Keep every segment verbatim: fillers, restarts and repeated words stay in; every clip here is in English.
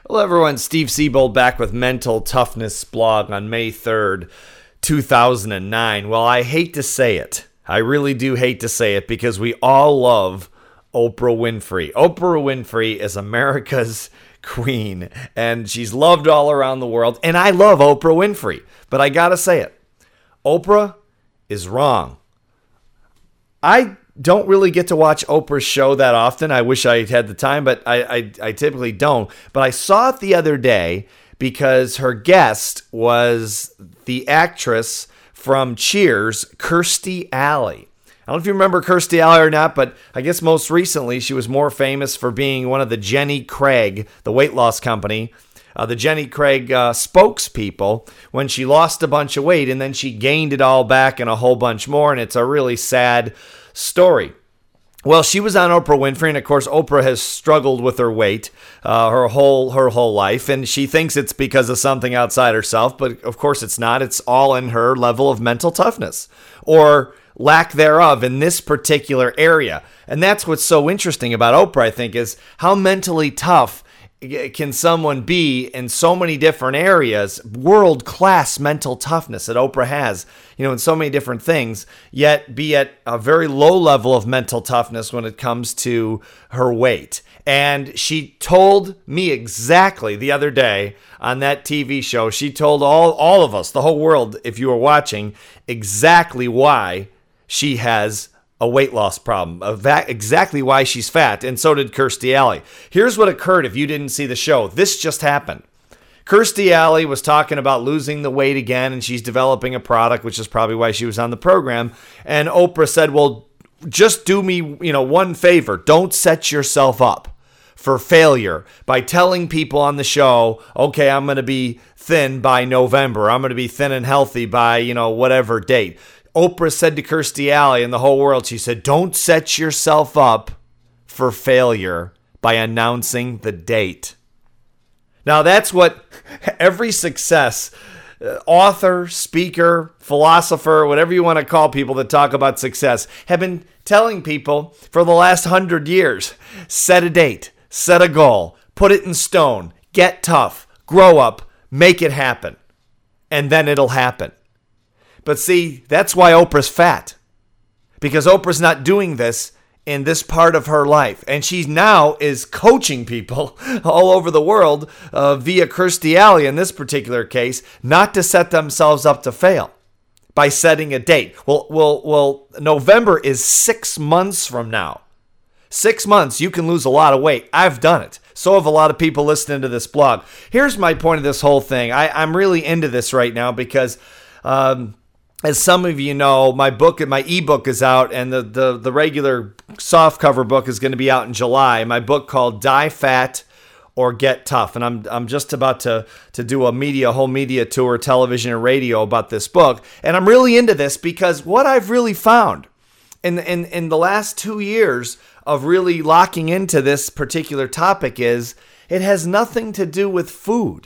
Hello everyone, Steve Siebold back with Mental Toughness blog on May third, two thousand nine. Well, I hate to say it. I really do hate to say it because we all love Oprah Winfrey. Oprah Winfrey is America's queen, and she's loved all around the world, and I love Oprah Winfrey, but I gotta say it. Oprah is wrong. I don't really get to watch Oprah's show that often. I wish I had the time, but I, I, I typically don't. But I saw it the other day because her guest was the actress from Cheers, Kirstie Alley. I don't know if you remember Kirstie Alley or not, but I guess most recently she was more famous for being one of the Jenny Craig, the weight loss company, uh, the Jenny Craig uh, spokespeople when she lost a bunch of weight and then she gained it all back and a whole bunch more, and it's a really sad story. Well, she was on Oprah Winfrey, and of course, Oprah has struggled with her weight uh, her whole her whole life, and she thinks it's because of something outside herself, but of course it's not. It's all in her level of mental toughness, or lack thereof in this particular area. And that's what's so interesting about Oprah, I think, is how mentally tough can someone be in so many different areas, world-class mental toughness that Oprah has, you know, in so many different things, yet be at a very low level of mental toughness when it comes to her weight. And she told me exactly the other day on that T V show, she told all, all of us, the whole world, if you were watching, exactly why she has a weight loss problem, of that, exactly why she's fat, and so did Kirstie Alley. Here's what occurred if you didn't see the show. This just happened. Kirstie Alley was talking about losing the weight again, and she's developing a product, which is probably why she was on the program. And Oprah said, well, just do me, you know, one favor. Don't set yourself up for failure by telling people on the show, okay, I'm going to be thin by November. I'm going to be thin and healthy by, you know, whatever date. Oprah said to Kirstie Alley and the whole world, she said, don't set yourself up for failure by announcing the date. Now, that's what every success, uh, author, speaker, philosopher, whatever you want to call people that talk about success, have been telling people for the last hundred years. Set a date, set a goal, put it in stone, get tough, grow up, make it happen, and then it'll happen. But see, that's why Oprah's fat. Because Oprah's not doing this in this part of her life. And she now is coaching people all over the world uh, via Kirstie Alley in this particular case, not to set themselves up to fail by setting a date. Well, well, well, November is six months from now. Six months, you can lose a lot of weight. I've done it. So have a lot of people listening to this blog. Here's my point of this whole thing. I, I'm really into this right now because... Um, As some of you know, my book, my ebook is out, and the, the, the regular softcover book is going to be out in July. My book called Die Fat or Get Tough, and I'm I'm just about to to do a media whole media tour, television and radio about this book, and I'm really into this because what I've really found in in in the last two years of really locking into this particular topic is it has nothing to do with food.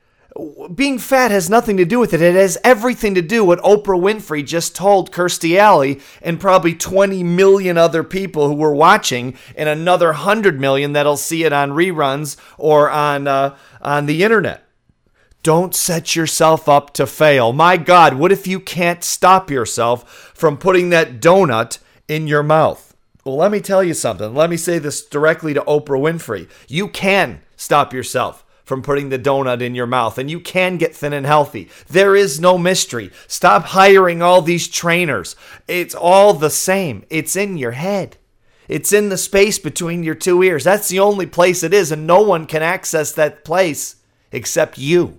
Being fat has nothing to do with it. It has everything to do with what Oprah Winfrey just told Kirstie Alley and probably twenty million other people who were watching, and another one hundred million that'll see it on reruns or on uh, on the internet. Don't set yourself up to fail. My God, what if you can't stop yourself from putting that donut in your mouth? Well, let me tell you something. Let me say this directly to Oprah Winfrey. You can stop yourself from putting the donut in your mouth, and you can get thin and healthy. There is no mystery. Stop hiring all these trainers. It's all the same. It's in your head. It's in the space between your two ears. That's the only place it is, and no one can access that place except you.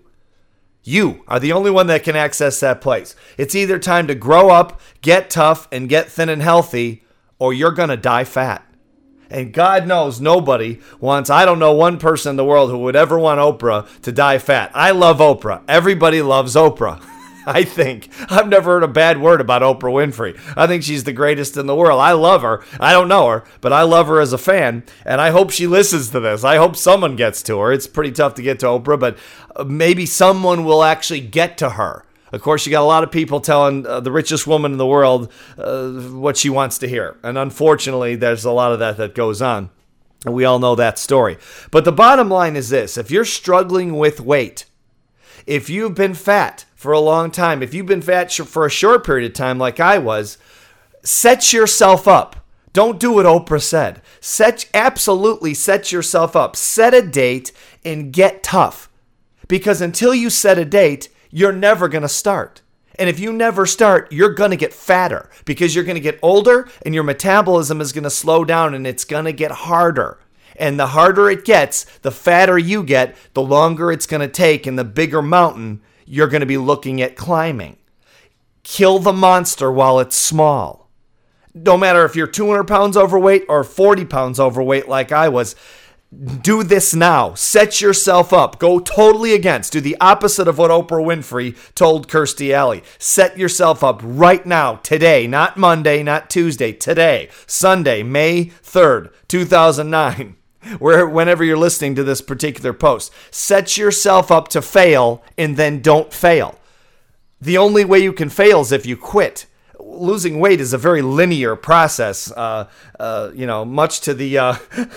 You are the only one that can access that place. It's either time to grow up, get tough, and get thin and healthy, or you're going to die fat. And God knows nobody wants, I don't know one person in the world who would ever want Oprah to die fat. I love Oprah. Everybody loves Oprah. I think. I've never heard a bad word about Oprah Winfrey. I think she's the greatest in the world. I love her. I don't know her, but I love her as a fan, and I hope she listens to this. I hope someone gets to her. It's pretty tough to get to Oprah, but maybe someone will actually get to her. Of course, you got a lot of people telling uh, the richest woman in the world uh, what she wants to hear, and unfortunately, there's a lot of that that goes on. And we all know that story. But the bottom line is this. If you're struggling with weight, if you've been fat for a long time, if you've been fat for a short period of time like I was, set yourself up. Don't do what Oprah said. Set, absolutely set yourself up. Set a date and get tough. Because until you set a date, you're never going to start. And if you never start, you're going to get fatter because you're going to get older and your metabolism is going to slow down and it's going to get harder. And the harder it gets, the fatter you get, the longer it's going to take and the bigger mountain you're going to be looking at climbing. Kill the monster while it's small. No matter if you're two hundred pounds overweight or forty pounds overweight like I was, do this now. Set yourself up. Go totally against. Do the opposite of what Oprah Winfrey told Kirstie Alley. Set yourself up right now, today, not Monday, not Tuesday, today, Sunday, May third, two thousand nine, where, whenever you're listening to this particular post. Set yourself up to fail and then don't fail. The only way you can fail is if you quit. Losing weight is a very linear process, uh, uh, you know, much to the... Uh,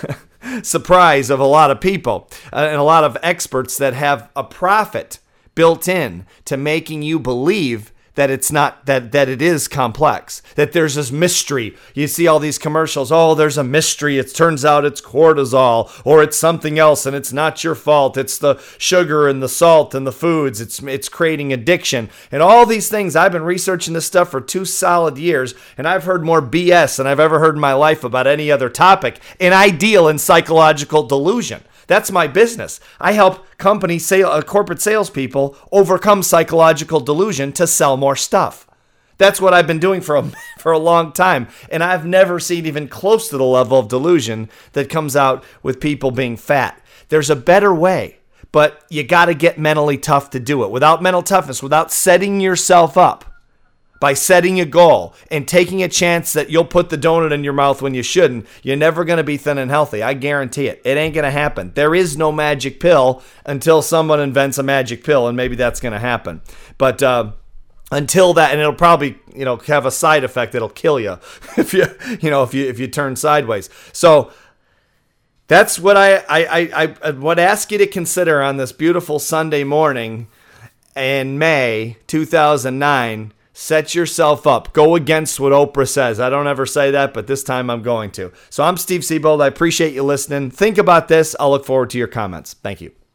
surprise of a lot of people uh, and a lot of experts that have a profit built in to making you believe that it's not, that that it is complex, that there's this mystery. You see all these commercials, oh, there's a mystery. It turns out it's cortisol or it's something else and it's not your fault. It's the sugar and the salt and the foods. It's it's creating addiction and all these things. I've been researching this stuff for two solid years and I've heard more B S than I've ever heard in my life about any other topic. And I deal in psychological delusion. That's my business. I help company sale, uh, corporate salespeople overcome psychological delusion to sell more stuff. That's what I've been doing for a, for a long time. And I've never seen even close to the level of delusion that comes out with people being fat. There's a better way, but you got to get mentally tough to do it. Without mental toughness, without setting yourself up, by setting a goal and taking a chance that you'll put the donut in your mouth when you shouldn't, you're never going to be thin and healthy. I guarantee it. It ain't going to happen. There is no magic pill until someone invents a magic pill, and maybe that's going to happen. But uh, until that, and it'll probably, you know, have a side effect that'll kill you if you, you know, if you if you turn sideways. So that's what I I I, I would ask you to consider on this beautiful Sunday morning in May two thousand nine. Set yourself up. Go against what Oprah says. I don't ever say that, but this time I'm going to. So I'm Steve Siebold. I appreciate you listening. Think about this. I'll look forward to your comments. Thank you.